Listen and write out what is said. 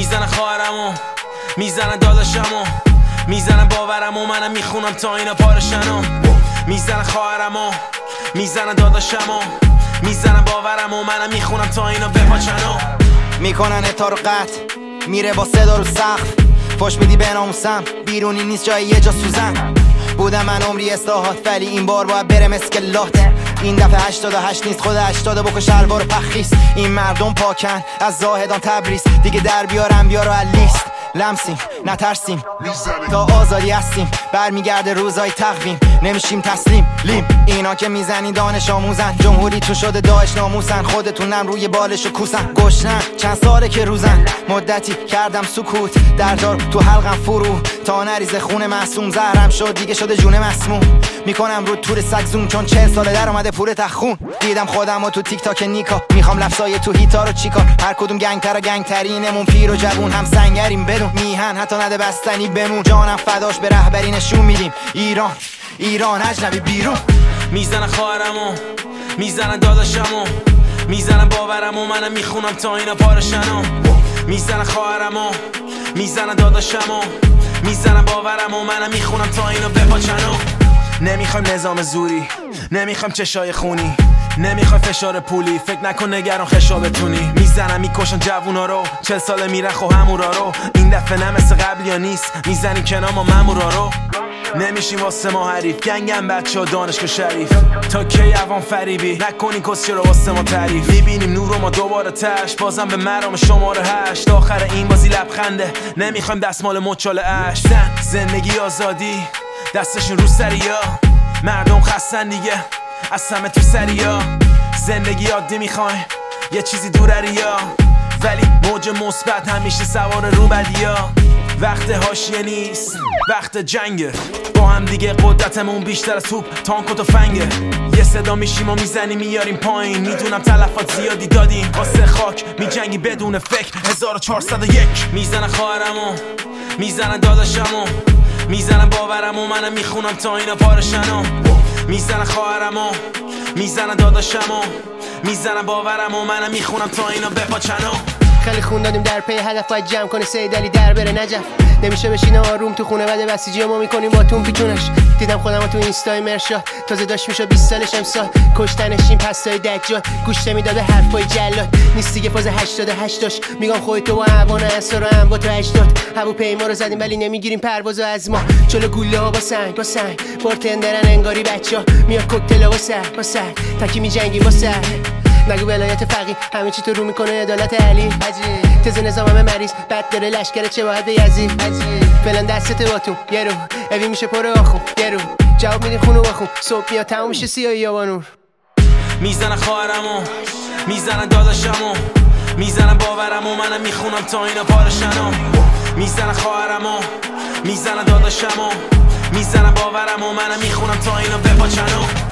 میزنن خواهرمو، میزنن داداشمو، میزنن باورمو، منم میخونم تا اینا پارشنو. میزنن خواهرمو، میزنن داداشمو، میزنن باورمو، منم میخونم تا اینا بپاچنو. میکنن اتا رو قطع، میره با صدا رو سقف، فش میدی به ناموسم، بیرونی نیست جای یه جا سوزن. بودم من عمری اصلاحات، ولی این بار باید برم اسکلات. این دفعه 88 نیست، خود 80 بکش شلوار پخیست. این مردم پاکن از زاهدان تبریز، دیگه در بیارم بیارو لیست. لمسیم نترسیم تا آزادی هستیم، برمیگرده روزای تقویم، نمیشیم تسلیم لیم. اینا که میزنی دانش آموزن، جمهوری تو شده داعش ناموسن، خودتونم روی بالش و کوسن. گشنن چند ساله که روزن، مدتی کردم سکوت، دردار تو حلقم فرو تا نریزه خون معصوم. زهرم شد دیگه شده جون مسموم، میکنم رو تور سگ زوم، چون 40 ساله در اومده پور تخون. دیدم خودم و تو تیک تاک نیکا، میخوام لفظای تو هیتا رو چیکار. هر کدوم گنگتر و گنگترینمون، پیر و جوون هم سنگریم بدون میهن، حتی نده بستنی بمون. جانم فداش به رهبری نشون میدیم ایران، ایران اجنبی بیرون. میزنن خواهرمو، میزنن داداشمو، میزنن باورمو، منم میخونم تا اینا پارشنو. میزنن خواهرمو، میزنن داداشمو، میزنن باورمو، منم میخونم تا اینا بپاچنو. نمیخوایم نظام زوری، نمیخوایم چشای خونی، نمیخوای فشار پولی، فکر نکن نگران خشابتونی. میزنن میکشن جوونا رو، 40 ساله میرن خو همورا رو. این دفعه نه مثل قبل یا نیست، میزنیم کنار ما مامورا رو. نمیشیم واسه ما حریف، گنگم بچه ها دانشگاه شریف. تا کی عوام فریبی نکنی کسی رو واسه ما تعریف. میبینیم نور رو ما دوباره تش، بازم به مرام شماره 8. آخر این بازی لبخنده، نمیخوایم دستمال مچال اش. زندگی آزادی دستشون رو سریا، مردم خستن دیگه از همه تو سریا. زندگی عادی میخوایم یه چیزی دورریا، ولی موج مثبت همیشه سوار رو بدیا. وقت حاشیه نیست، وقت جنگه، با هم دیگه قدرتمون بیشتر از توپ تانک و تفنگه. یه صدا میشیم و میزنیم میاریم پایین، میدونم تلفات زیادی دادیم واسه خاک، میجنگی بدون فکر 1401. میزنن خواهرمو، میزنن داداشمو، میزنن باورمو، منم میخونم تا اینا پارشنو. میزنن خواهرمو، میزنن داداشمو، میزنن باورمو، منم میخونم تا اینا بپاچنو. خیلی خون دادیم در پی هدف، باید جمع کنه سید علی در بره نجف. نمیشه بشینه آروم تو خونه، بعد بسیجی ما میکنیم با تون پیچونش. دیدم خودم تو اینستای مرشاد، تازه داشت میشه 20 سالش امسال. کشتنش این پستای دجال، گوش نمیداده حرفای جلاد. نیست دیگه فاز 88 داشت، میگم خودتو با هوانه اسرا هم با تو 80. هواپیما رو زدیم ولی نمیگیریم پروازو از ما. جلو گوله ها با سنگ با سنگ، بارتندرن انگاری بچا. میاد کوکتل با سر تکی میجنگیم با سر. نگو ولایت فقیه همه چی تو رو میکنه عدالت علی. تز نظام همه مریض، بد داره لشکر چه باید به یزید. فلان دستت باتون یه رو اوی میشه پر آخون، یه رو جواب میدین خونو بخون. صبح میاد تموم میشه سیاهی یا بانور. میزنن خواهرمو، میزنن داداشمو، میزنن باورمو، منم میخونم تا اینا پارشنو. میزنن خواهرمو، میزنن داداشمو، میزنن باورمو، منم میخونم تا اینا بپاچنو.